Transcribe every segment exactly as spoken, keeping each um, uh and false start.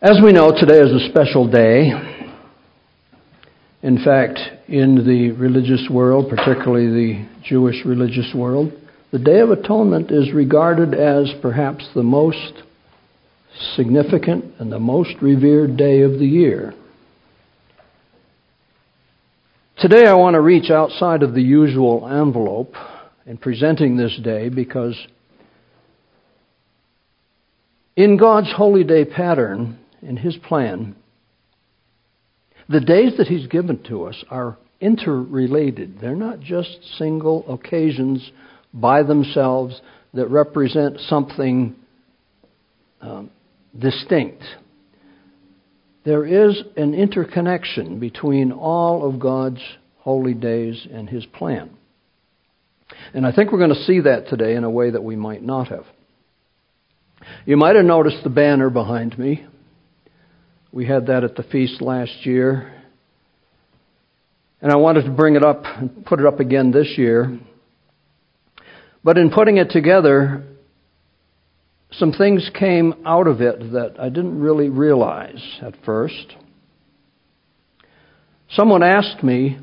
As we know, today is a special day. In fact, in the religious world, particularly the Jewish religious world, the Day of Atonement is regarded as perhaps the most significant and the most revered day of the year. Today I want to reach outside of the usual envelope in presenting this day because in God's holy day pattern, in His plan, the days that He's given to us are interrelated. They're not just single occasions by themselves that represent something um, distinct. There is an interconnection between all of God's holy days and His plan. And I think we're going to see that today in a way that we might not have. You might have noticed the banner behind me. We had that at the feast last year. And I wanted to bring it up and put it up again this year. But in putting it together, some things came out of it that I didn't really realize at first. Someone asked me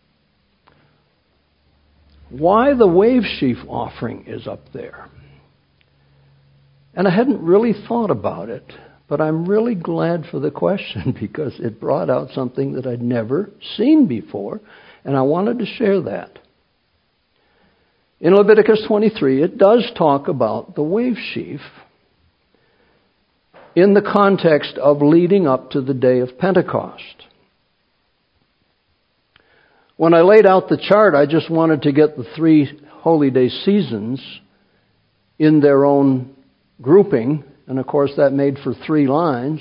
why the wave sheaf offering is up there. And I hadn't really thought about it, but I'm really glad for the question because it brought out something that I'd never seen before, and I wanted to share that. In Leviticus twenty-three, it does talk about the wave sheaf in the context of leading up to the day of Pentecost. When I laid out the chart, I just wanted to get the three holy day seasons in their own grouping, and of course that made for three lines.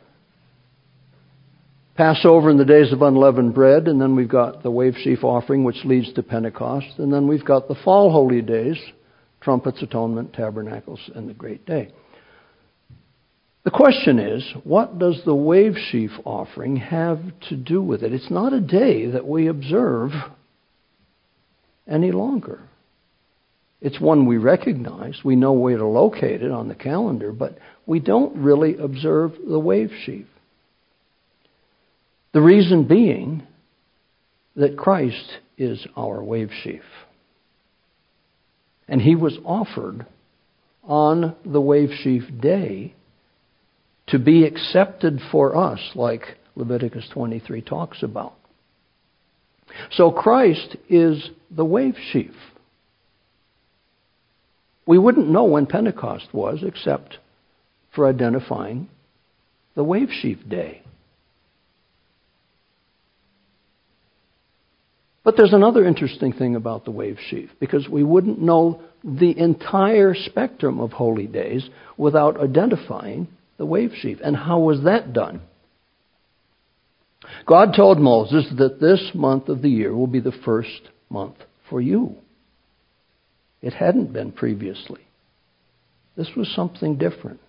Passover and the days of unleavened bread, and then we've got the wave sheaf offering, which leads to Pentecost, and then we've got the fall holy days, trumpets, atonement, tabernacles, and the great day. The question is, what does the wave sheaf offering have to do with it? It's not a day that we observe any longer. It's one we recognize. We know where to locate it on the calendar, but we don't really observe the wave sheaf. The reason being that Christ is our wave sheaf. And He was offered on the wave sheaf day to be accepted for us, like Leviticus twenty-three talks about. So Christ is the wave sheaf. We wouldn't know when Pentecost was except for identifying the wave sheaf day. But there's another interesting thing about the wave sheaf, because we wouldn't know the entire spectrum of holy days without identifying the wave sheaf. And how was that done? God told Moses that this month of the year will be the first month for you. It hadn't been previously. This was something different.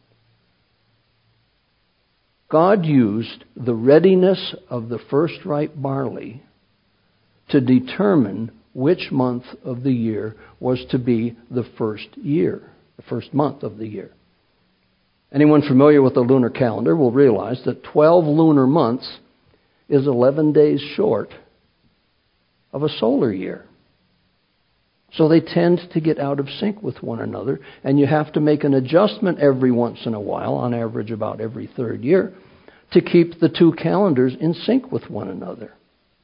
God used the readiness of the first ripe barley to determine which month of the year was to be the first year, the first month of the year. Anyone familiar with the lunar calendar will realize that twelve lunar months is eleven days short of a solar year. So they tend to get out of sync with one another, and you have to make an adjustment every once in a while, on average about every third year, to keep the two calendars in sync with one another.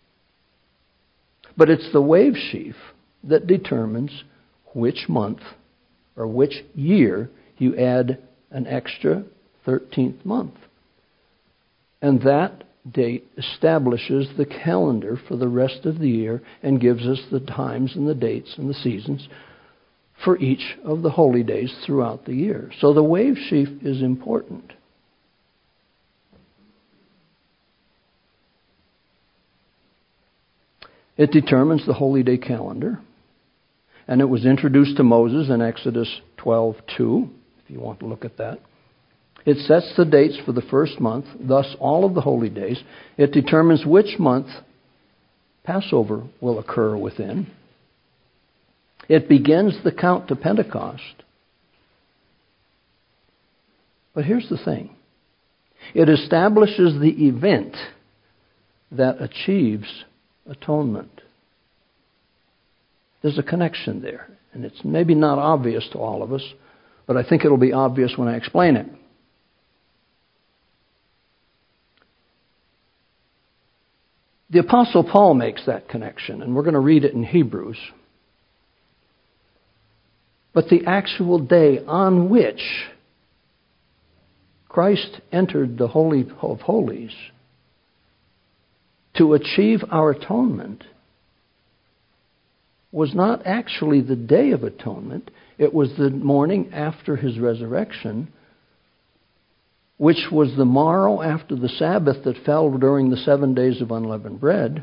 But it's the wave sheaf that determines which month or which year you add an extra thirteenth month. And that date establishes the calendar for the rest of the year and gives us the times and the dates and the seasons for each of the holy days throughout the year. So the wave sheaf is important. It determines the holy day calendar, and it was introduced to Moses in Exodus twelve two, if you want to look at that. It sets the dates for the first month, thus all of the holy days. It determines which month Passover will occur within. It begins the count to Pentecost. But here's the thing. It establishes the event that achieves atonement. There's a connection there, and it's maybe not obvious to all of us, but I think it'll be obvious when I explain it. The Apostle Paul makes that connection, and we're going to read it in Hebrews. But the actual day on which Christ entered the Holy of Holies to achieve our atonement was not actually the Day of Atonement. It was the morning after his resurrection, which was the morrow after the Sabbath that fell during the seven days of unleavened bread,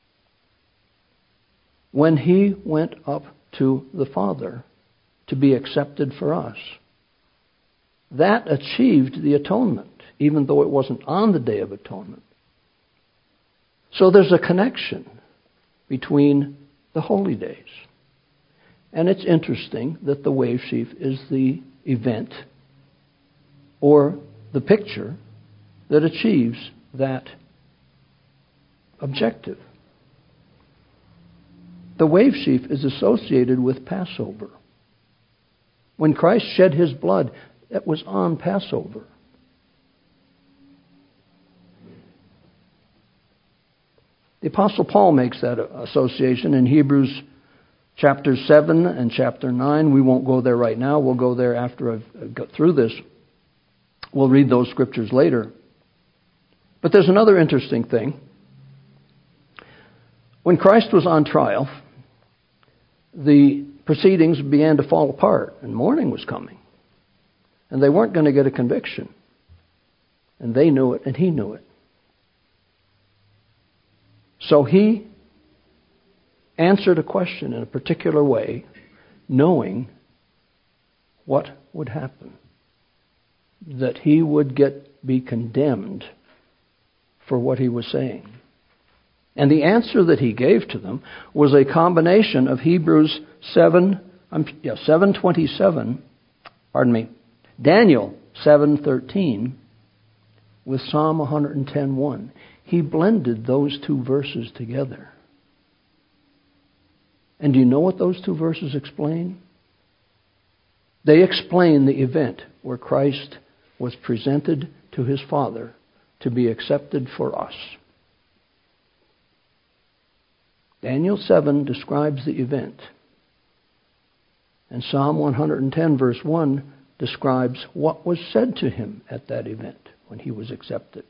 when he went up to the Father to be accepted for us. That achieved the atonement, even though it wasn't on the Day of Atonement. So there's a connection between the holy days. And it's interesting that the wave sheaf is the event or the picture that achieves that objective. The wave sheaf is associated with Passover. When Christ shed his blood, it was on Passover. The Apostle Paul makes that association in Hebrews chapter seven and chapter nine. We won't go there right now. We'll go there after I've got through this. We'll read those scriptures later. But there's another interesting thing. When Christ was on trial, the proceedings began to fall apart, and morning was coming. And they weren't going to get a conviction. And they knew it, and he knew it. So he answered a question in a particular way, knowing what would happen. That he would get be condemned for what he was saying. And the answer that he gave to them was a combination of Hebrews seven, um, yeah, seven twenty-seven, pardon me, Daniel seven thirteen, with Psalm one ten one. He blended those two verses together. And do you know what those two verses explain? They explain the event where Christ was presented to his Father to be accepted for us. Daniel seven describes the event. And Psalm one ten verse one describes what was said to him at that event when he was accepted.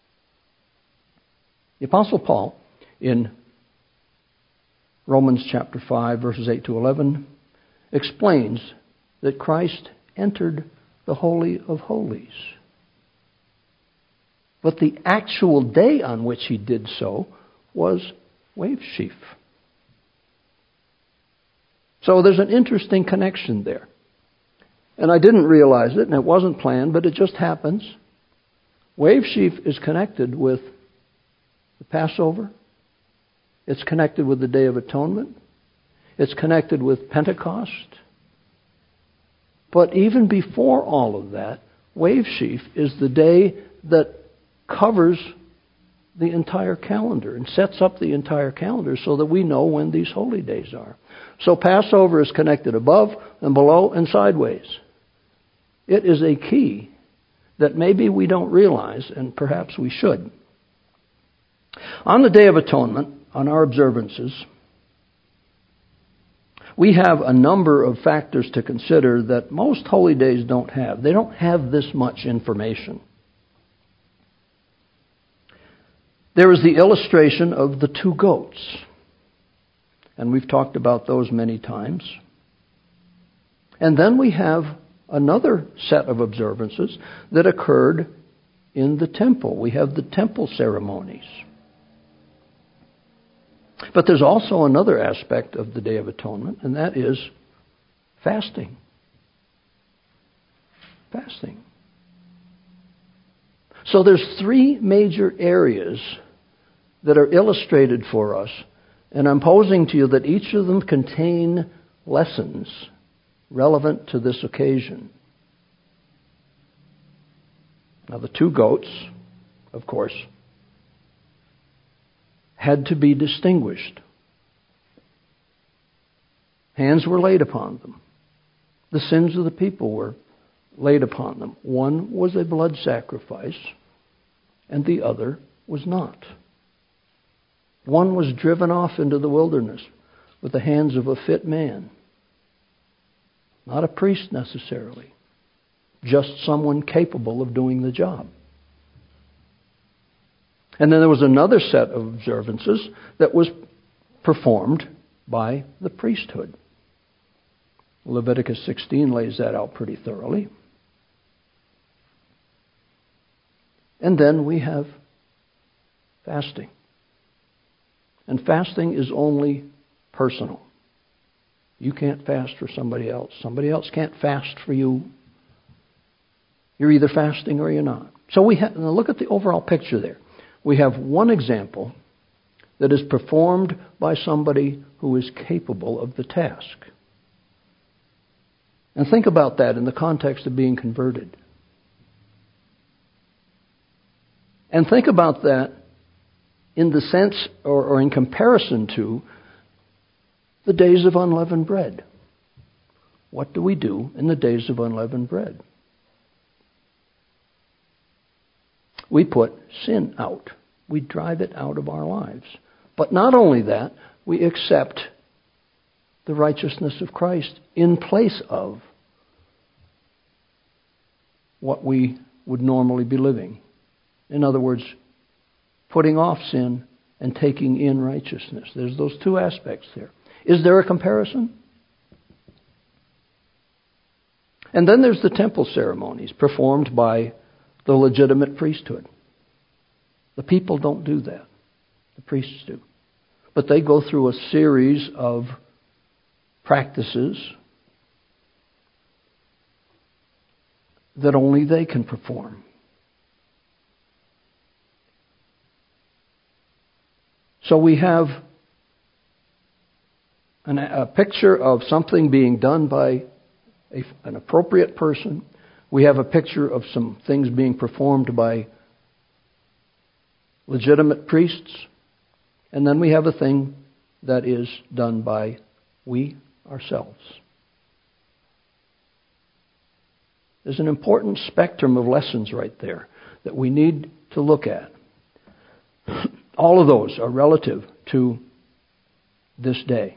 The Apostle Paul, in Romans chapter five, verses eight to eleven, explains that Christ entered the Holy of Holies. But the actual day on which he did so was wave sheaf. So there's an interesting connection there. And I didn't realize it, and it wasn't planned, but it just happens. Wave sheaf is connected with the Passover. It's connected with the Day of Atonement. It's connected with Pentecost. But even before all of that, wave sheaf is the day that covers the entire calendar and sets up the entire calendar so that we know when these holy days are. So Passover is connected above and below and sideways. It is a key that maybe we don't realize, and perhaps we should. On the Day of Atonement, on our observances, we have a number of factors to consider that most holy days don't have. They don't have this much information. There is the illustration of the two goats. And we've talked about those many times. And then we have another set of observances that occurred in the temple. We have the temple ceremonies. But there's also another aspect of the Day of Atonement, and that is fasting. Fasting. So there's three major areas that are illustrated for us, and I'm posing to you that each of them contain lessons relevant to this occasion. Now, the two goats, of course, had to be distinguished. Hands were laid upon them. The sins of the people were laid upon them. One was a blood sacrifice, and the other was not. One was driven off into the wilderness with the hands of a fit man, not a priest necessarily, just someone capable of doing the job. And then there was another set of observances that was performed by the priesthood. Leviticus sixteen lays that out pretty thoroughly. And then we have fasting. And fasting is only personal. You can't fast for somebody else. Somebody else can't fast for you. You're either fasting or you're not. So we have, now look at the overall picture there. We have one example that is performed by somebody who is capable of the task. And think about that in the context of being converted. And think about that in the sense or, or in comparison to the days of unleavened bread. What do we do in the days of unleavened bread? We put sin out. We drive it out of our lives. But not only that, we accept the righteousness of Christ in place of what we would normally be living. In other words, putting off sin and taking in righteousness. There's those two aspects there. Is there a comparison? And then there's the temple ceremonies performed by the legitimate priesthood. The people don't do that. The priests do. But they go through a series of practices that only they can perform. So we have an, a picture of something being done by a, an appropriate person. We have a picture of some things being performed by legitimate priests. And then we have a thing that is done by we ourselves. There's an important spectrum of lessons right there that we need to look at. All of those are relative to this day.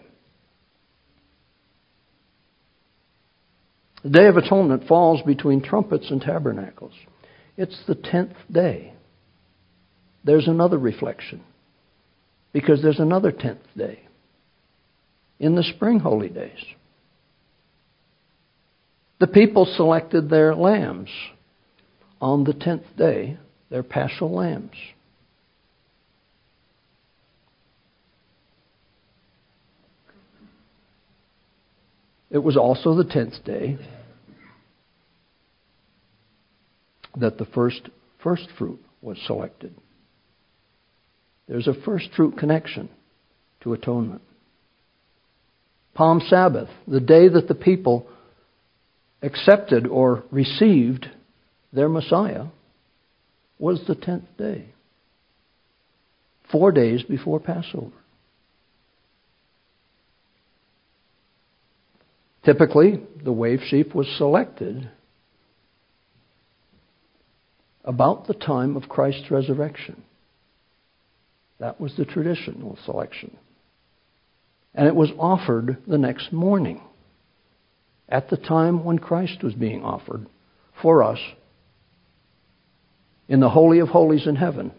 The Day of Atonement falls between trumpets and tabernacles. It's the tenth day. There's another reflection, because there's another tenth day in the spring holy days. The people selected their lambs on the tenth day, their paschal lambs. It was also the tenth day that the first first fruit was selected. There's a first fruit connection to atonement. Palm Sabbath, the day that the people accepted or received their Messiah, was the tenth day. Four days before Passover. Typically, the wave sheep was selected about the time of Christ's resurrection. That was the traditional selection. And it was offered the next morning, at the time when Christ was being offered for us in the Holy of Holies in heaven.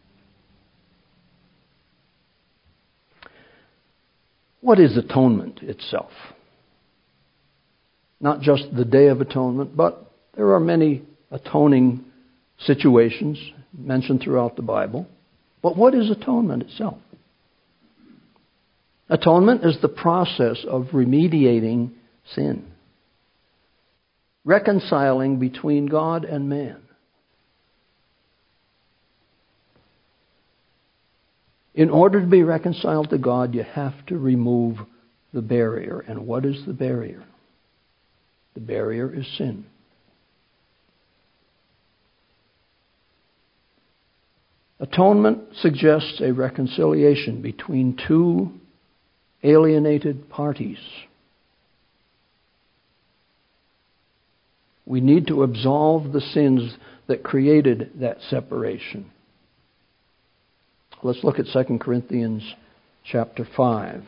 What is atonement itself? Not just the Day of Atonement, but there are many atoning situations mentioned throughout the Bible. But what is atonement itself? Atonement is the process of remediating sin, reconciling between God and man. In order to be reconciled to God, you have to remove the barrier. And what is the barrier? The barrier is sin. Atonement suggests a reconciliation between two alienated parties. We need to absolve the sins that created that separation. Let's look at Second Corinthians chapter five.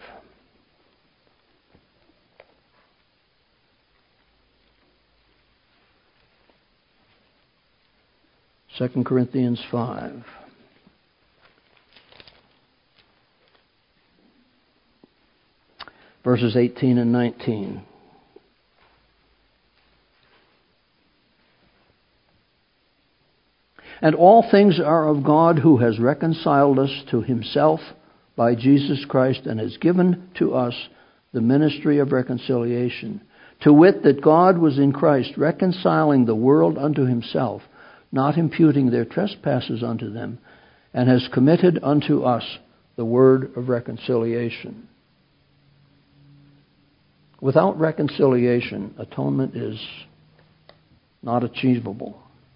Second Corinthians five. Verses eighteen and nineteen. And all things are of God, who has reconciled us to himself by Jesus Christ and has given to us the ministry of reconciliation. To wit, that God was in Christ reconciling the world unto himself, not imputing their trespasses unto them, and has committed unto us the word of reconciliation. Without reconciliation, atonement is not achievable.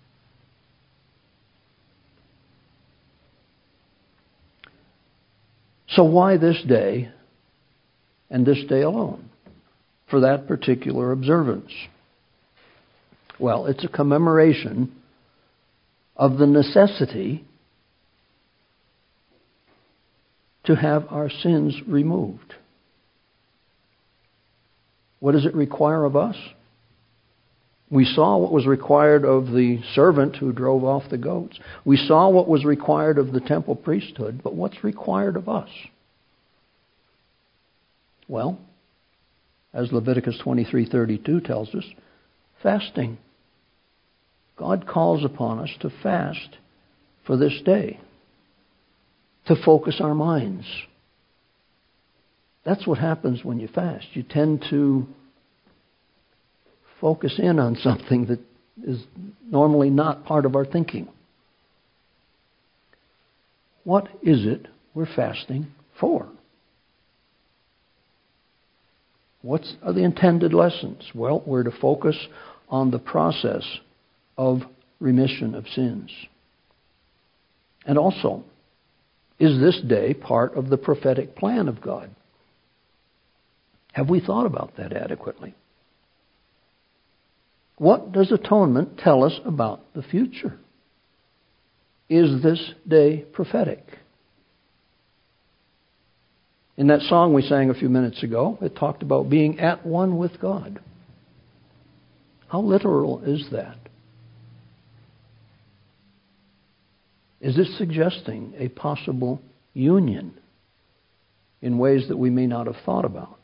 So why this day and this day alone for that particular observance? Well, it's a commemoration of the necessity to have our sins removed. What does it require of us? We saw what was required of the servant who drove off the goats. We saw what was required of the temple priesthood, but what's required of us? Well, as Leviticus twenty-three thirty-two tells us, fasting. God calls upon us to fast for this day, to focus our minds. That's what happens when you fast. You tend to focus in on something that is normally not part of our thinking. What is it we're fasting for? What are the intended lessons? Well, we're to focus on the process of remission of sins. And also, is this day part of the prophetic plan of God? Have we thought about that adequately? What does atonement tell us about the future? Is this day prophetic? In that song we sang a few minutes ago, it talked about being at one with God. How literal is that? Is it suggesting a possible union in ways that we may not have thought about?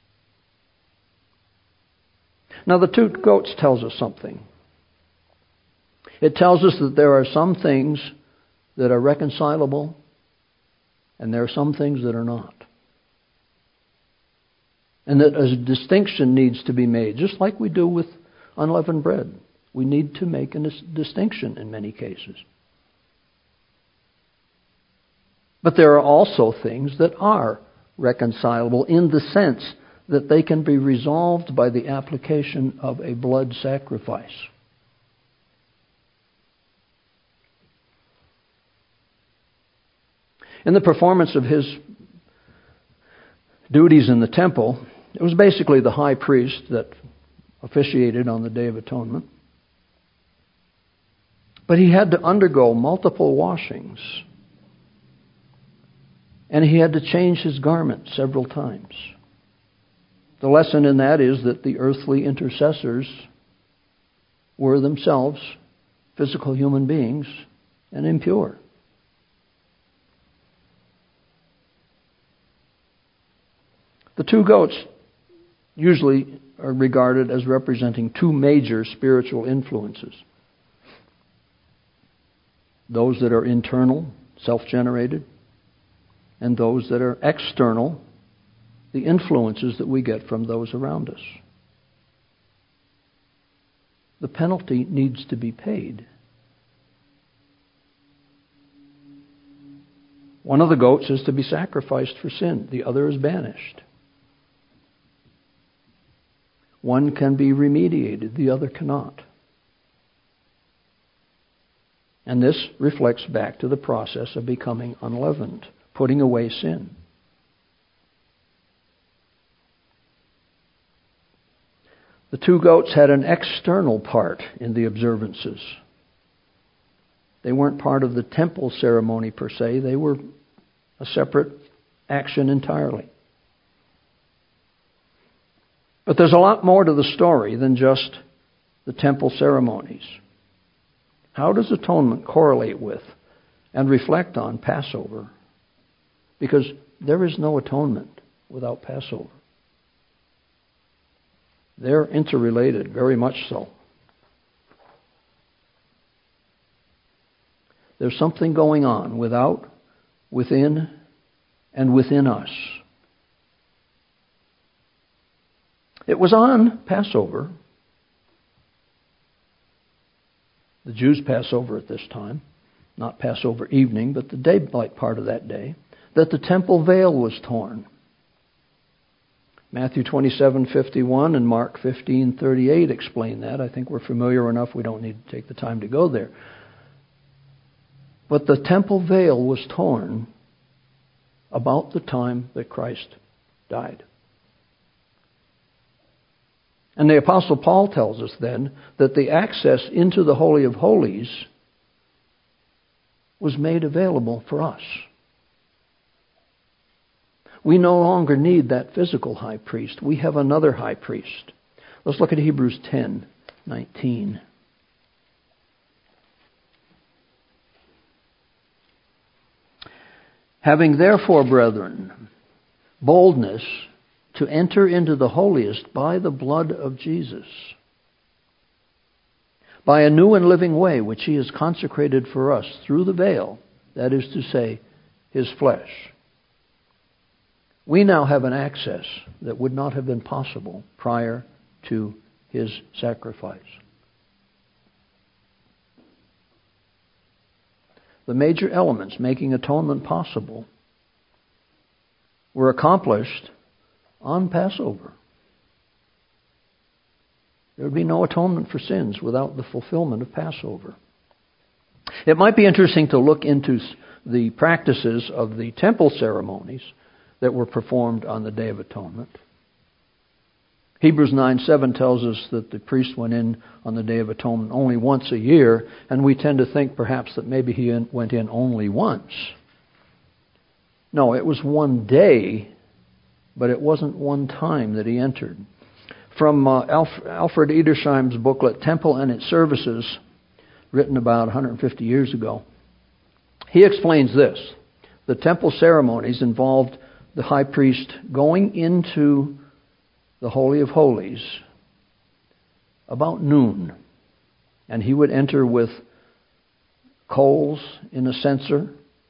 Now, the two goats tells us something. It tells us that there are some things that are reconcilable and there are some things that are not. And that a distinction needs to be made, just like we do with unleavened bread. We need to make a distinction in many cases. But there are also things that are reconcilable in the sense that they can be resolved by the application of a blood sacrifice. In the performance of his duties in the temple, it was basically the high priest that officiated on the Day of Atonement. But he had to undergo multiple washings. And he had to change his garment several times. The lesson in that is that the earthly intercessors were themselves physical human beings and impure. The two goats usually are regarded as representing two major spiritual influences. Those that are internal, self-generated, and those that are external, the influences that we get from those around us. The penalty needs to be paid. One of the goats is to be sacrificed for sin. The other is banished. One can be remediated. The other cannot. And this reflects back to the process of becoming unleavened, putting away sin. The two goats had an external part in the observances. They weren't part of the temple ceremony per se. They were a separate action entirely. But there's a lot more to the story than just the temple ceremonies. How does atonement correlate with and reflect on Passover? Because there is no atonement without Passover. They're interrelated, very much so. There's something going on without, within, and within us. It was on Passover, the Jews' Passover at this time, not Passover evening, but the daylight part of that day, that the temple veil was torn. Matthew twenty-seven fifty-one and Mark fifteen thirty-eight explain that. I think we're familiar enough, we don't need to take the time to go there. But the temple veil was torn about the time that Christ died. And the Apostle Paul tells us then that the access into the Holy of Holies was made available for us. We no longer need that physical high priest. We have another high priest. Let's look at Hebrews ten nineteen. Having therefore, brethren, boldness to enter into the holiest by the blood of Jesus, by a new and living way which He has consecrated for us through the veil, that is to say, His flesh. We now have an access that would not have been possible prior to His sacrifice. The major elements making atonement possible were accomplished on Passover. There would be no atonement for sins without the fulfillment of Passover. It might be interesting to look into the practices of the temple ceremonies that were performed on the Day of Atonement. Hebrews nine seven tells us that the priest went in on the Day of Atonement only once a year, and we tend to think perhaps that maybe he went in only once. No, it was one day, but it wasn't one time that he entered. From uh, Alf- Alfred Edersheim's booklet, Temple and Its Services, written about one hundred fifty years ago, he explains this. The temple ceremonies involved the high priest going into the Holy of Holies about noon. And he would enter with coals in a censer.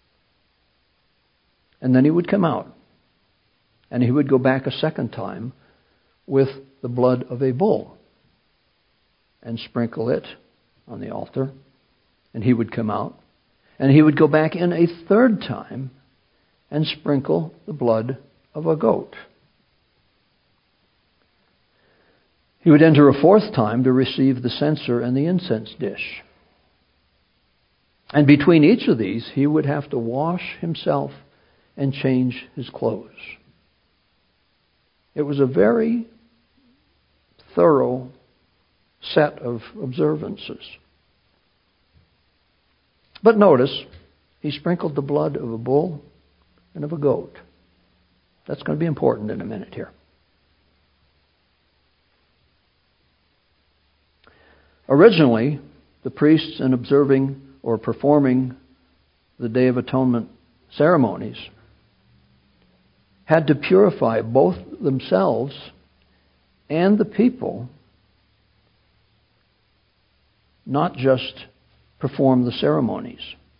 And then he would come out. And he would go back a second time with the blood of a bull and sprinkle it on the altar. And he would come out. And he would go back in a third time and sprinkle the blood of a goat. He would enter a fourth time to receive the censer and the incense dish. And between each of these, he would have to wash himself and change his clothes. It was a very thorough set of observances. But notice, he sprinkled the blood of a bull and of a goat. That's going to be important in a minute here. Originally, the priests, in observing or performing the Day of Atonement ceremonies, had to purify both themselves and the people, not just perform the ceremonies.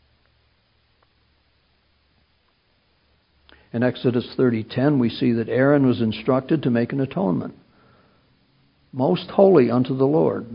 In Exodus thirty ten, we see that Aaron was instructed to make an atonement, most holy unto the Lord.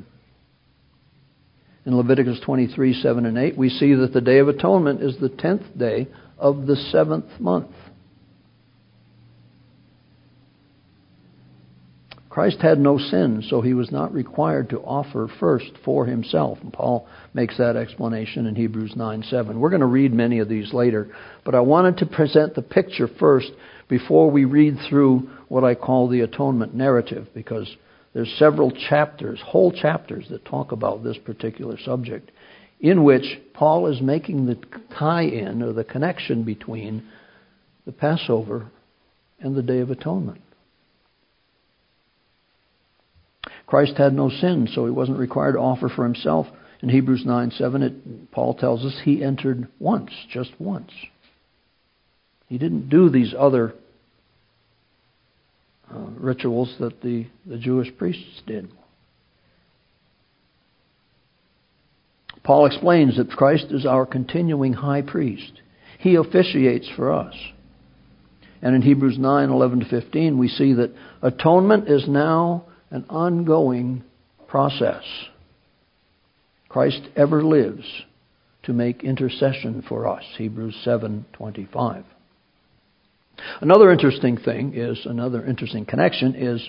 In Leviticus twenty-three seven and eight, we see that the Day of Atonement is the tenth day of the seventh month. Christ had no sin, so he was not required to offer first for himself. And Paul makes that explanation in Hebrews nine seven. We're going to read many of these later, but I wanted to present the picture first before we read through what I call the atonement narrative, because there's several chapters, whole chapters, that talk about this particular subject, in which Paul is making the tie-in or the connection between the Passover and the Day of Atonement. Christ had no sin, so he wasn't required to offer for himself. In Hebrews nine seven, it, Paul tells us he entered once, just once. He didn't do these other uh, rituals that the, the Jewish priests did. Paul explains that Christ is our continuing high priest. He officiates for us. And in Hebrews nine eleven to fifteen, we see that atonement is now an ongoing process. Christ ever lives to make intercession for us. Hebrews seven twenty-five. Another interesting thing is, another interesting connection is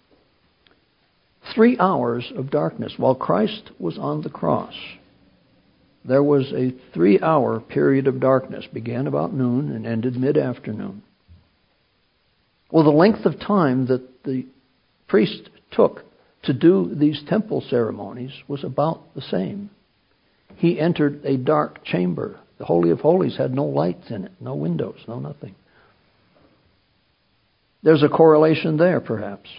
three hours of darkness. While Christ was on the cross, there was a three-hour period of darkness. Began about noon and ended mid-afternoon. Well, the length of time that the priest took to do these temple ceremonies was about the same. He entered a dark chamber. The Holy of Holies had no lights in it, no windows, no nothing. There's a correlation there, perhaps.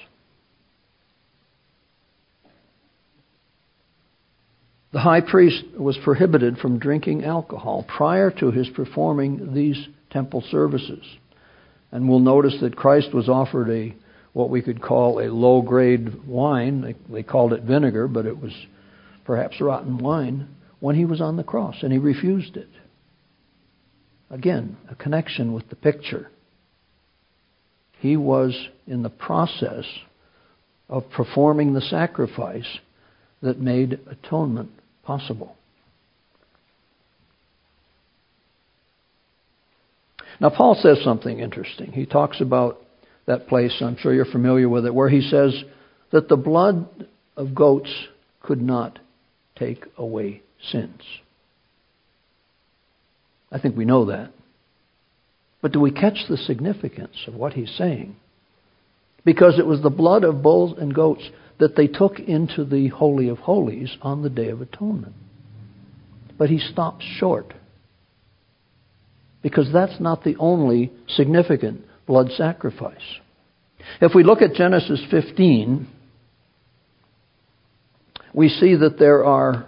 The high priest was prohibited from drinking alcohol prior to his performing these temple services. And we'll notice that Christ was offered a what we could call a low-grade wine. They, they called it vinegar, but it was perhaps rotten wine when he was on the cross, and he refused it. Again, a connection with the picture. He was in the process of performing the sacrifice that made atonement possible. Now, Paul says something interesting. He talks about that place, I'm sure you're familiar with it, where he says that the blood of goats could not take away sins. I think we know that. But do we catch the significance of what he's saying? Because it was the blood of bulls and goats that they took into the Holy of Holies on the Day of Atonement. But he stops short. Because that's not the only significant blood sacrifice. If we look at Genesis fifteen, we see that there are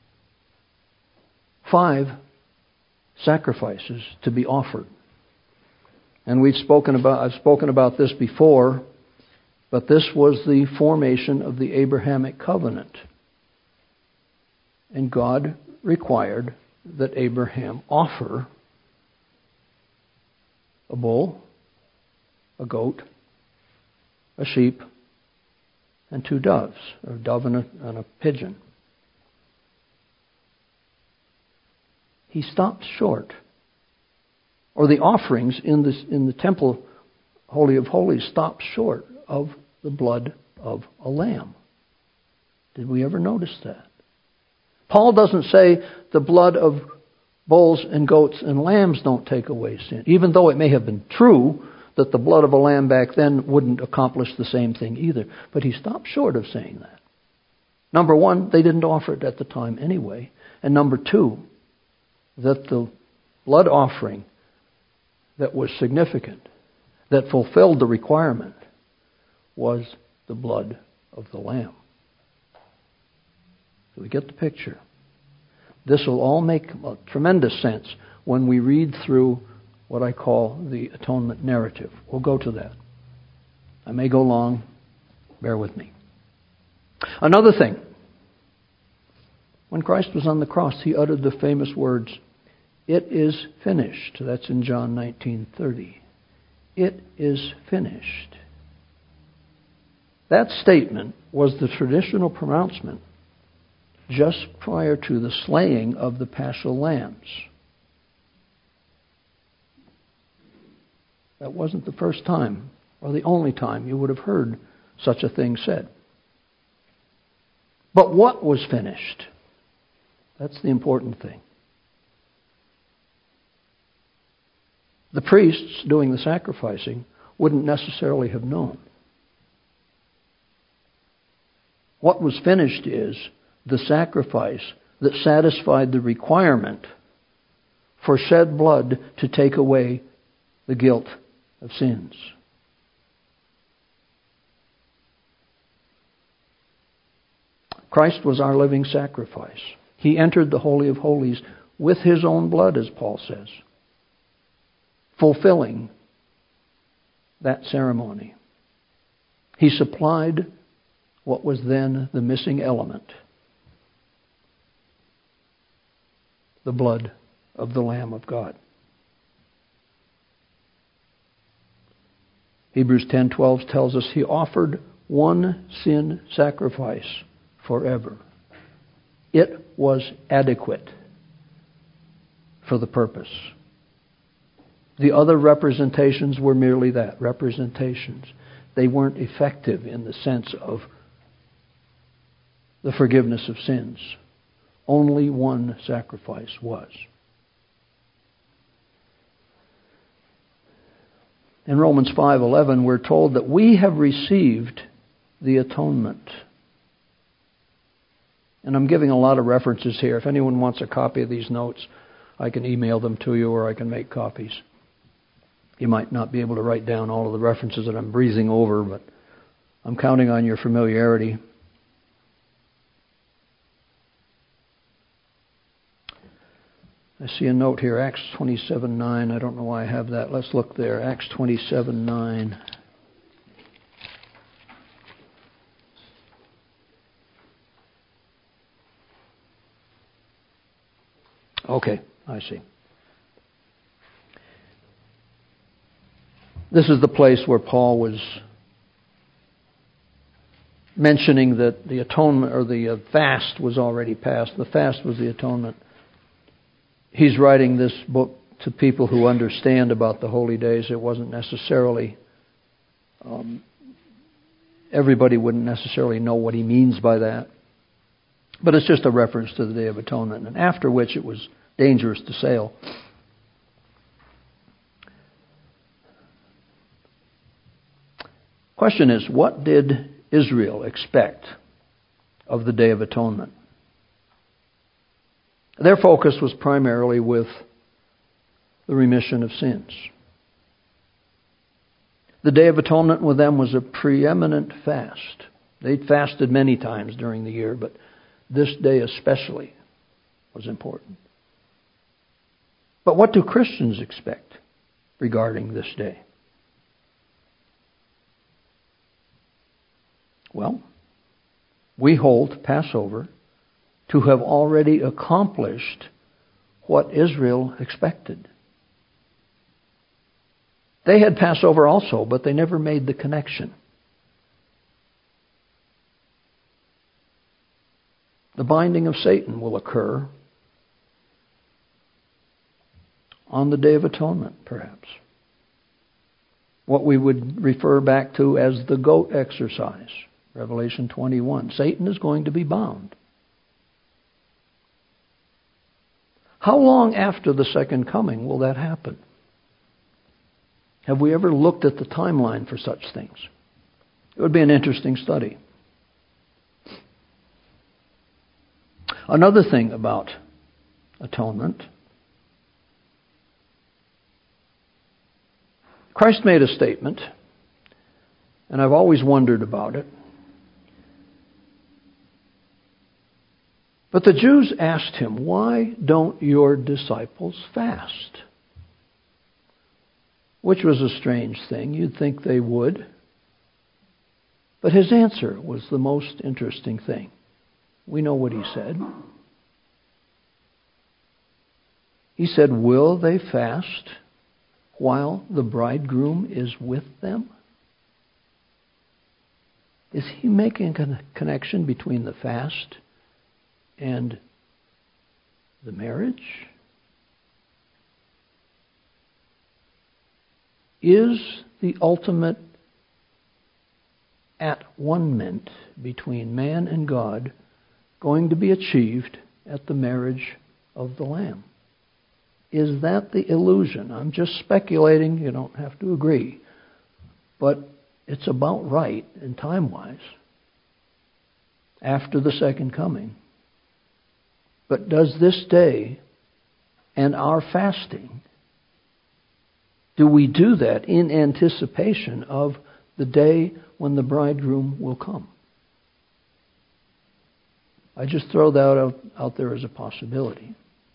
five sacrifices to be offered. And we've spoken about I've spoken about this before, but this was the formation of the Abrahamic covenant. And God required that Abraham offer a bull, a goat, a sheep, and two doves, a dove and a, and a pigeon. He stopped short. Or the offerings in, this, in the temple, Holy of Holies, stopped short of the blood of a lamb. Did we ever notice that? Paul doesn't say the blood of bulls and goats and lambs don't take away sin, even though it may have been true that the blood of a lamb back then wouldn't accomplish the same thing either. But he stopped short of saying that. Number one, they didn't offer it at the time anyway. And number two, that the blood offering that was significant, that fulfilled the requirement, was the blood of the lamb. So we get the picture. This will all make a tremendous sense when we read through what I call the atonement narrative. We'll go to that. I may go long. Bear with me. Another thing. When Christ was on the cross, he uttered the famous words, "It is finished." That's in John nineteen thirty. It is finished. That statement was the traditional pronouncement just prior to the slaying of the paschal lambs. That wasn't the first time or the only time you would have heard such a thing said. But what was finished? That's the important thing. The priests doing the sacrificing wouldn't necessarily have known. What was finished is the sacrifice that satisfied the requirement for shed blood to take away the guilt of sins. Christ was our living sacrifice. He entered the Holy of Holies with His own blood, as Paul says, fulfilling that ceremony. He supplied what was then the missing element, the blood of the Lamb of God. Hebrews ten twelve tells us He offered one sin sacrifice forever. It was adequate for the purpose. The other representations were merely that, representations. They weren't effective in the sense of the forgiveness of sins. Only one sacrifice was. In Romans five eleven, we're told that we have received the atonement. And I'm giving a lot of references here. If anyone wants a copy of these notes, I can email them to you or I can make copies. You might not be able to write down all of the references that I'm breezing over, but I'm counting on your familiarity. I see a note here, Acts twenty-seven nine. I don't know why I have that. Let's look there. Acts twenty-seven nine. Okay, I see. This is the place where Paul was mentioning that the atonement or the uh, fast was already passed. The fast was the atonement. He's writing this book to people who understand about the holy days. It wasn't necessarily, um, everybody wouldn't necessarily know what he means by that. But it's just a reference to the Day of Atonement, and after which it was dangerous to sail. Question is, what did Israel expect of the Day of Atonement? Their focus was primarily with the remission of sins. The Day of Atonement with them was a preeminent fast. They'd fasted many times during the year, but this day especially was important. But what do Christians expect regarding this day? Well, we hold Passover to have already accomplished what Israel expected. They had Passover also, but they never made the connection. The binding of Satan will occur on the Day of Atonement, perhaps. What we would refer back to as the goat exercise, Revelation twenty-one. Satan is going to be bound. How long after the second coming will that happen? Have we ever looked at the timeline for such things? It would be an interesting study. Another thing about atonement. Christ made a statement, and I've always wondered about it. But the Jews asked him, "Why don't your disciples fast?" Which was a strange thing. You'd think they would. But his answer was the most interesting thing. We know what he said. He said, "Will they fast while the bridegroom is with them?" Is he making a connection between the fast and the marriage? Is the ultimate at-one-ment between man and God going to be achieved at the marriage of the Lamb? Is that the illusion? I'm just speculating. You don't have to agree. But it's about right and time-wise after the second coming. But does this day and our fasting, do we do that in anticipation of the day when the bridegroom will come? I just throw that out, out there as a possibility.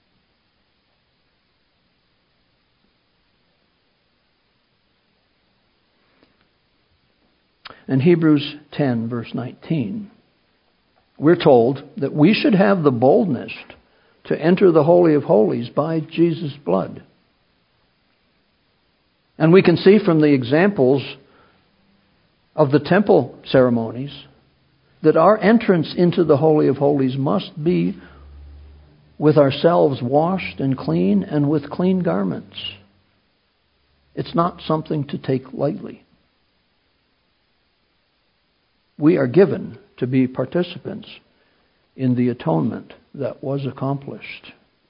In Hebrews ten, verse nineteen, we're told that we should have the boldness to enter the Holy of Holies by Jesus' blood. And we can see from the examples of the temple ceremonies that our entrance into the Holy of Holies must be with ourselves washed and clean and with clean garments. It's not something to take lightly. We are given to be participants in the atonement that was accomplished.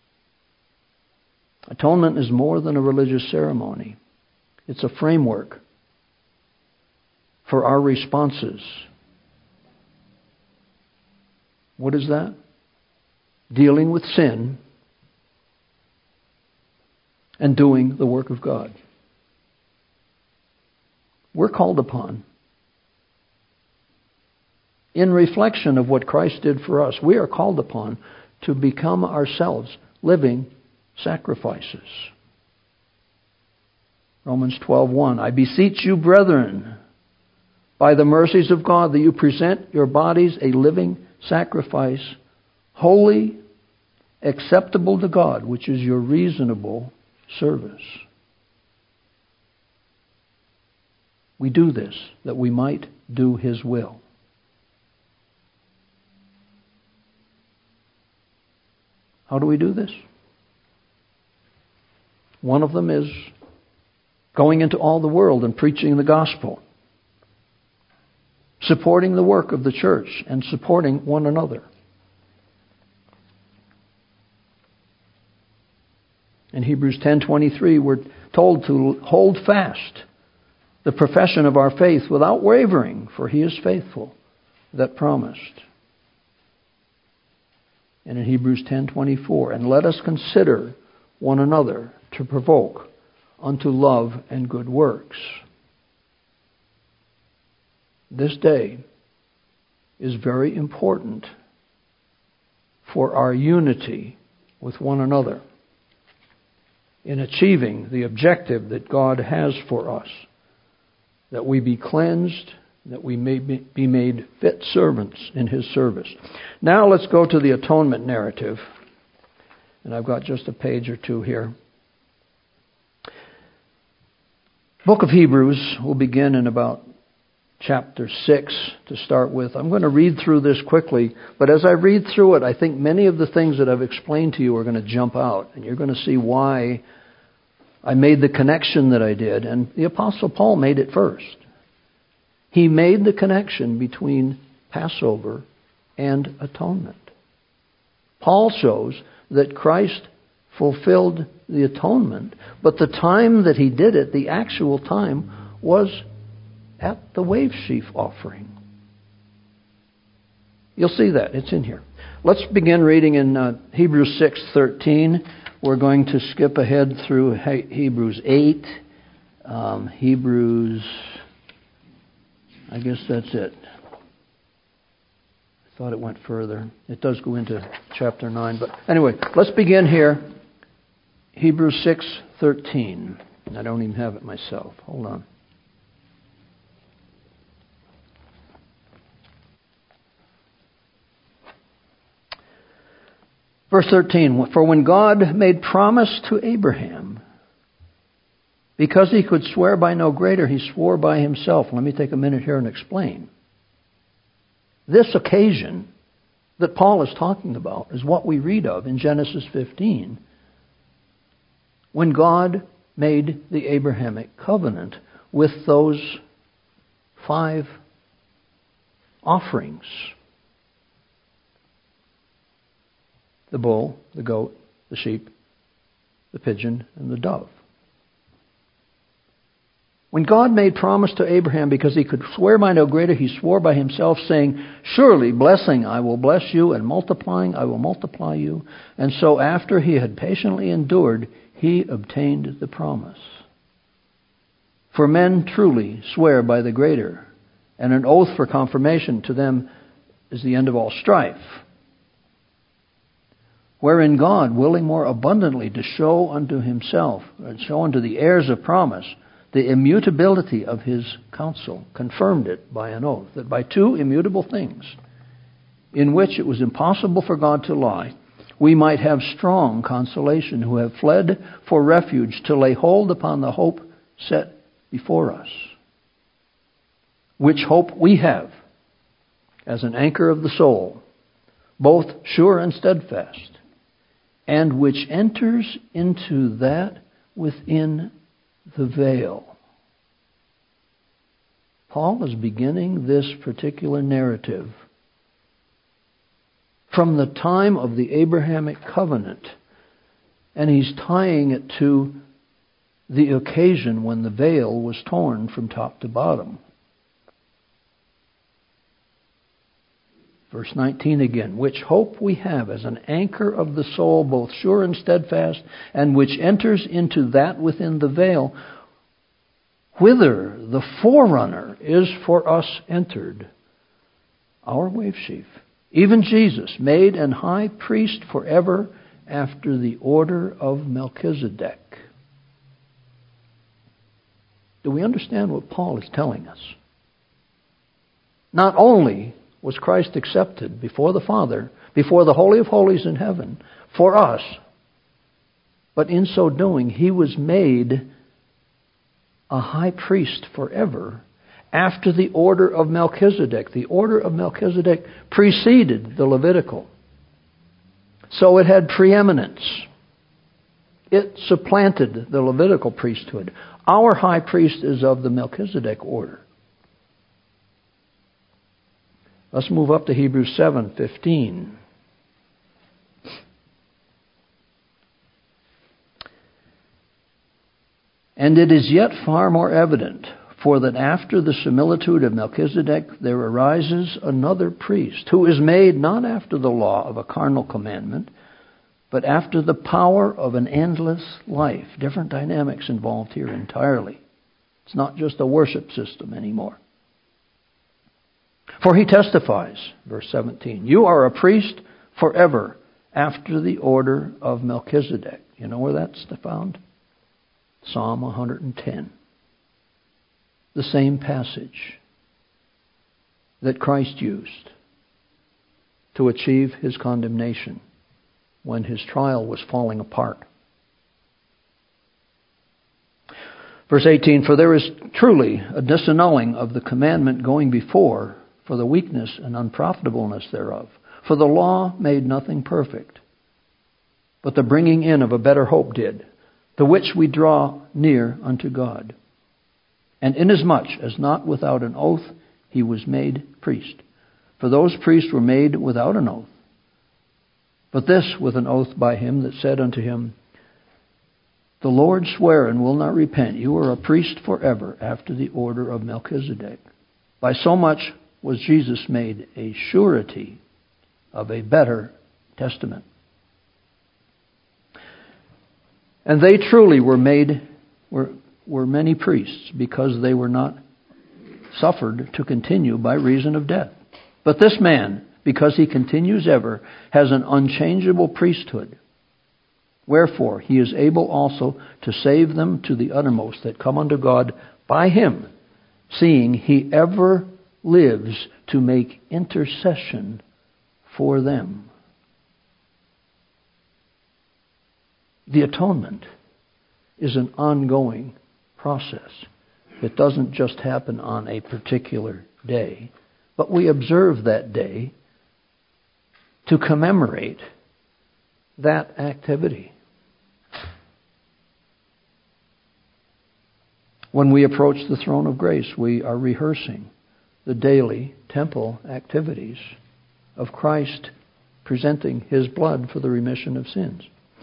Atonement is more than a religious ceremony. It's a framework for our responses. What is that? Dealing with sin and doing the work of God. We're called upon, in reflection of what Christ did for us, we are called upon to become ourselves living sacrifices. Romans twelve one, I beseech you, brethren, by the mercies of God, that you present your bodies a living sacrifice, holy, acceptable to God, which is your reasonable service. We do this that we might do His will. How do we do this? One of them is going into all the world and preaching the gospel, supporting the work of the church and supporting one another. In Hebrews ten twenty-three, we're told to hold fast the profession of our faith without wavering, for He is faithful that promised. And in Hebrews ten twenty-four, and let us consider one another to provoke unto love and good works. This day is very important for our unity with one another in achieving the objective that God has for us, that we be cleansed, that we may be made fit servants in His service. Now let's go to the atonement narrative. And I've got just a page or two here. Book of Hebrews will begin in about chapter six to start with. I'm going to read through this quickly, but as I read through it, I think many of the things that I've explained to you are going to jump out, and you're going to see why I made the connection that I did. And the Apostle Paul made it first. He made the connection between Passover and atonement. Paul shows that Christ fulfilled the atonement, but the time that He did it, the actual time, was at the wave sheaf offering. You'll see that. It's in here. Let's begin reading in uh, Hebrews six thirteen. We're going to skip ahead through Hebrews eight, um, Hebrews... I guess that's it. I thought it went further. It does go into chapter nine. But anyway, let's begin here. Hebrews six thirteen. I don't even have it myself. Hold on. Verse thirteen. For when God made promise to Abraham, because He could swear by no greater, He swore by Himself. Let me take a minute here and explain. This occasion that Paul is talking about is what we read of in Genesis fifteen, when God made the Abrahamic covenant with those five offerings. The bull, the goat, the sheep, the pigeon, and the dove. When God made promise to Abraham because he could swear by no greater, he swore by himself, saying, "Surely blessing I will bless you, and multiplying I will multiply you." And so after he had patiently endured, he obtained the promise. For men truly swear by the greater, and an oath for confirmation to them is the end of all strife. Wherein God, willing more abundantly to show unto himself, and show unto the heirs of promise, the immutability of his counsel, confirmed it by an oath, that by two immutable things, in which it was impossible for God to lie, we might have strong consolation, who have fled for refuge to lay hold upon the hope set before us. Which hope we have as an anchor of the soul, both sure and steadfast, and which enters into that within the veil. Paul is beginning this particular narrative from the time of the Abrahamic covenant, and he's tying it to the occasion when the veil was torn from top to bottom. Verse nineteen again, which hope we have as an anchor of the soul, both sure and steadfast, and which enters into that within the veil, whither the forerunner is for us entered, our wave sheaf, even Jesus, made an high priest forever after the order of Melchizedek. Do we understand what Paul is telling us? Not only was Christ accepted before the Father, before the Holy of Holies in heaven, for us, but in so doing, he was made a high priest forever after the order of Melchizedek. The order of Melchizedek preceded the Levitical. So it had preeminence. It supplanted the Levitical priesthood. Our high priest is of the Melchizedek order. Let's move up to Hebrews seven fifteen. And it is yet far more evident, for that after the similitude of Melchizedek there arises another priest, who is made not after the law of a carnal commandment, but after the power of an endless life. Different dynamics involved here entirely. It's not just a worship system anymore. For he testifies, verse seventeen, you are a priest forever after the order of Melchizedek. You know where that's found? Psalm one hundred ten. The same passage that Christ used to achieve his condemnation when his trial was falling apart. Verse eighteen, for there is truly a disannulling of the commandment going before, for the weakness and unprofitableness thereof. For the law made nothing perfect, but the bringing in of a better hope did, to which we draw near unto God. And inasmuch as not without an oath he was made priest. For those priests were made without an oath, but this with an oath by him that said unto him, the Lord sware and will not repent, you are a priest forever after the order of Melchizedek. By so much was Jesus made a surety of a better testament. And they truly were made, were, were many priests, because they were not suffered to continue by reason of death. But this man, because he continues ever, has an unchangeable priesthood. Wherefore he is able also to save them to the uttermost that come unto God by him, seeing he ever lives to make intercession for them. The atonement is an ongoing process. It doesn't just happen on a particular day, but we observe that day to commemorate that activity. When we approach the throne of grace, we are rehearsing the daily temple activities of Christ presenting His blood for the remission of sins.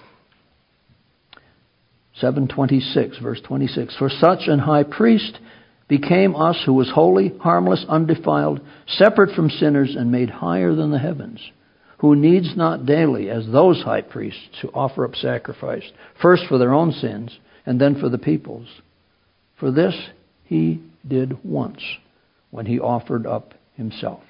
seven twenty-six, verse twenty-six, for such an high priest became us who was holy, harmless, undefiled, separate from sinners, and made higher than the heavens, who needs not daily, as those high priests, to offer up sacrifice, first for their own sins, and then for the people's. For this He did once, when He offered up Himself.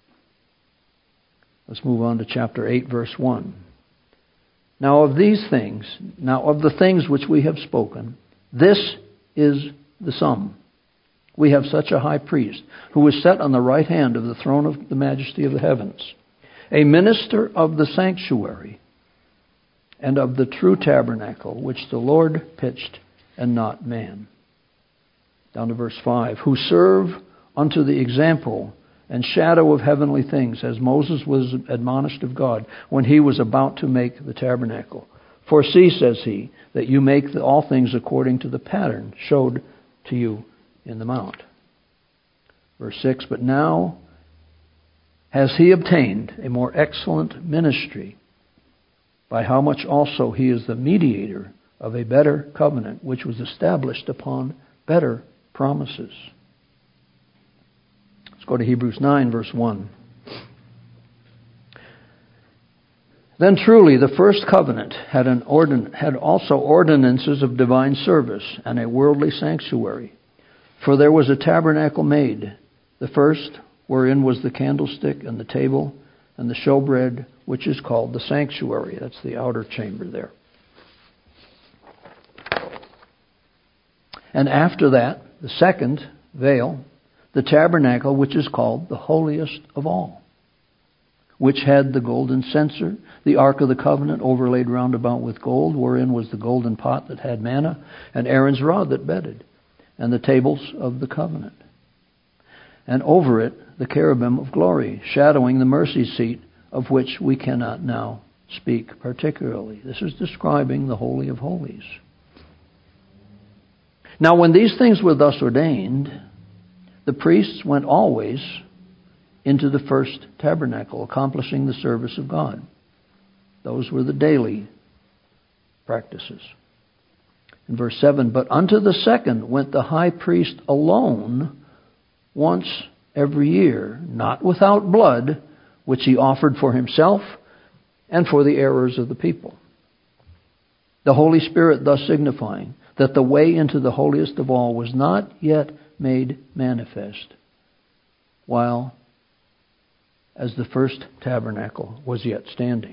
Let's move on to chapter eight, verse one. Now of these things, now of the things which we have spoken, this is the sum. We have such a high priest, who is set on the right hand of the throne of the majesty of the heavens, a minister of the sanctuary and of the true tabernacle, which the Lord pitched and not man. Down to verse five. Who serve unto the example and shadow of heavenly things, as Moses was admonished of God when he was about to make the tabernacle. For see, says he, that you make all things according to the pattern showed to you in the mount. Verse six. But now has he obtained a more excellent ministry, by how much also he is the mediator of a better covenant, which was established upon better promises. Let's go to Hebrews nine, verse one. Then truly the first covenant had an ordin- had also ordinances of divine service and a worldly sanctuary. For there was a tabernacle made, the first, wherein was the candlestick and the table and the showbread, which is called the sanctuary. That's the outer chamber there. And after that, the second veil, the tabernacle, which is called the holiest of all, which had the golden censer, the ark of the covenant overlaid round about with gold, wherein was the golden pot that had manna, and Aaron's rod that bedded, and the tables of the covenant. And over it the cherubim of glory, shadowing the mercy seat, of which we cannot now speak particularly. This is describing the Holy of Holies. Now when these things were thus ordained, the priests went always into the first tabernacle, accomplishing the service of God. Those were the daily practices. In verse seven, but unto the second went the high priest alone once every year, not without blood, which he offered for himself and for the errors of the people. The Holy Spirit thus signifying that the way into the holiest of all was not yet made manifest, while as the first tabernacle was yet standing.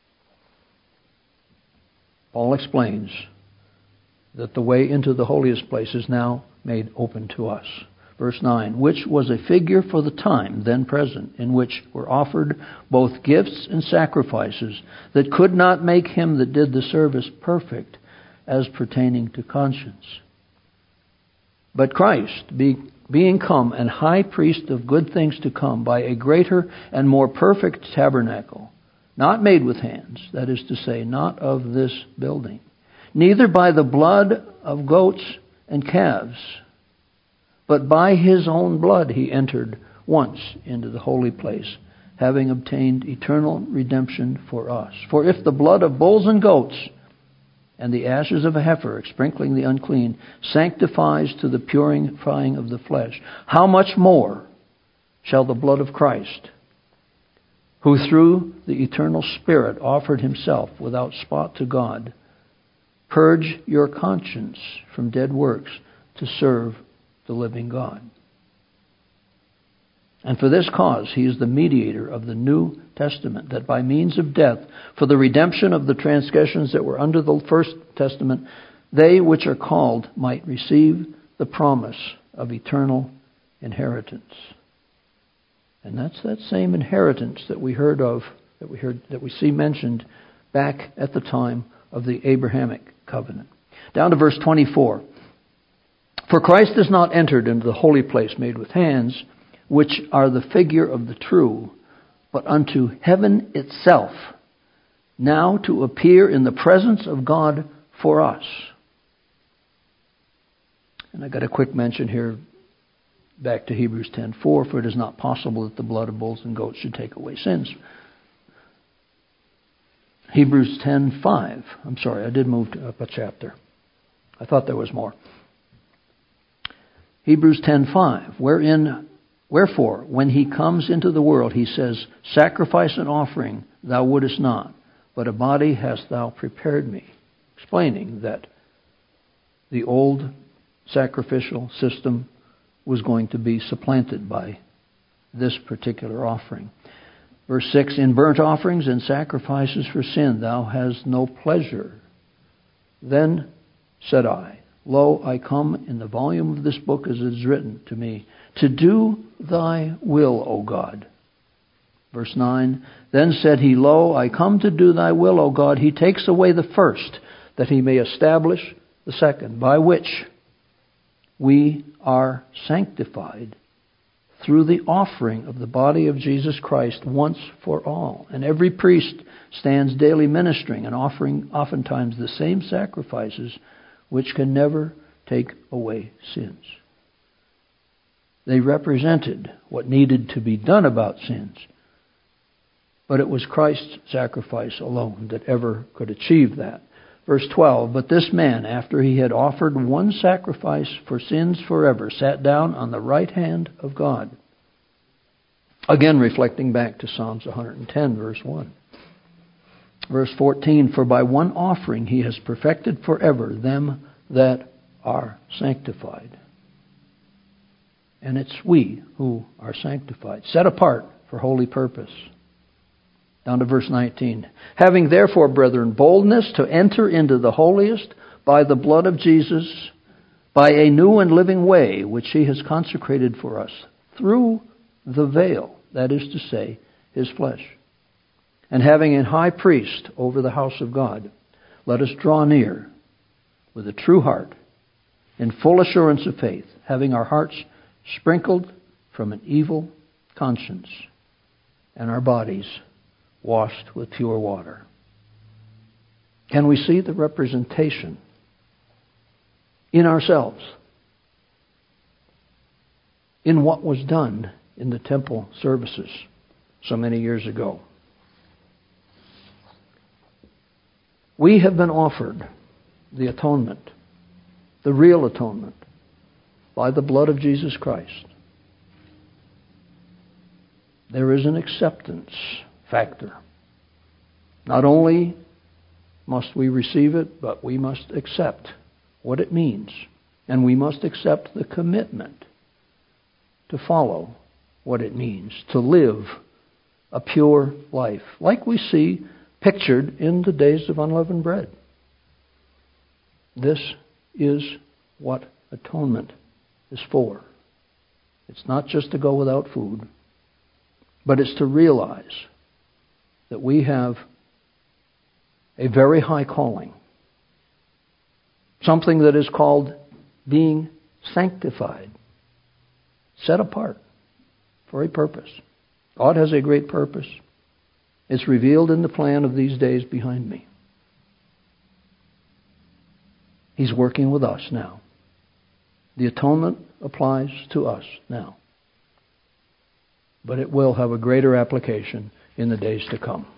Paul explains that the way into the holiest place is now made open to us. Verse nine, which was a figure for the time then present, in which were offered both gifts and sacrifices that could not make him that did the service perfect as pertaining to conscience. But Christ, be, being come an high priest of good things to come, by a greater and more perfect tabernacle, not made with hands, that is to say, not of this building, neither by the blood of goats and calves, but by his own blood he entered once into the holy place, having obtained eternal redemption for us. For if the blood of bulls and goats and the ashes of a heifer, sprinkling the unclean, sanctifies to the purifying of the flesh, how much more shall the blood of Christ, who through the eternal Spirit offered himself without spot to God, purge your conscience from dead works to serve the living God. And for this cause he is the mediator of the New Testament, that by means of death, for the redemption of the transgressions that were under the first testament, they which are called might receive the promise of eternal inheritance. And that's that same inheritance that we heard of, that we heard, that we see mentioned back at the time of the Abrahamic covenant. Down to verse twenty-four. For Christ has not entered into the holy place made with hands, which are the figure of the true, but unto heaven itself, now to appear in the presence of God for us. And I got a quick mention here. back to Hebrews ten four, for it is not possible that the blood of bulls and goats should take away sins. Hebrews ten five. I'm sorry, I did move up a chapter. I thought there was more. Hebrews ten five, wherein, wherefore, when he comes into the world, he says, sacrifice and offering thou wouldest not, but a body hast thou prepared me. Explaining that the old sacrificial system was going to be supplanted by this particular offering. Verse six, in burnt offerings and sacrifices for sin thou hast no pleasure. Then said I, lo, I come in the volume of this book as it is written to me, to do thy will, O God. Verse nine, then said he, lo, I come to do thy will, O God. He takes away the first, that he may establish the second, by which we are sanctified through the offering of the body of Jesus Christ once for all. And every priest stands daily ministering and offering oftentimes the same sacrifices which can never take away sins. They represented what needed to be done about sins. But it was Christ's sacrifice alone that ever could achieve that. Verse twelve, but this man, after he had offered one sacrifice for sins forever, sat down on the right hand of God. Again, reflecting back to Psalms one ten, verse one. Verse fourteen, for by one offering he has perfected forever them that are sanctified. And it's we who are sanctified, set apart for holy purpose. Down to verse nineteen. Having therefore, brethren, boldness to enter into the holiest by the blood of Jesus, by a new and living way, which he has consecrated for us, through the veil, that is to say, his flesh. And having a high priest over the house of God, let us draw near with a true heart, in full assurance of faith, having our hearts sprinkled from an evil conscience, and our bodies washed with pure water. Can we see the representation in ourselves in what was done in the temple services so many years ago? We have been offered the atonement, the real atonement, by the blood of Jesus Christ. There is an acceptance factor. Not only must we receive it, but we must accept what it means. And we must accept the commitment to follow what it means, to live a pure life, like we see pictured in the days of unleavened bread. This is what atonement is for. It's not just to go without food, but it's to realize that we have a very high calling. Something that is called being sanctified, set apart for a purpose. God has a great purpose. It's revealed in the plan of these days behind me. He's working with us now. The atonement applies to us now. But it will have a greater application in the days to come.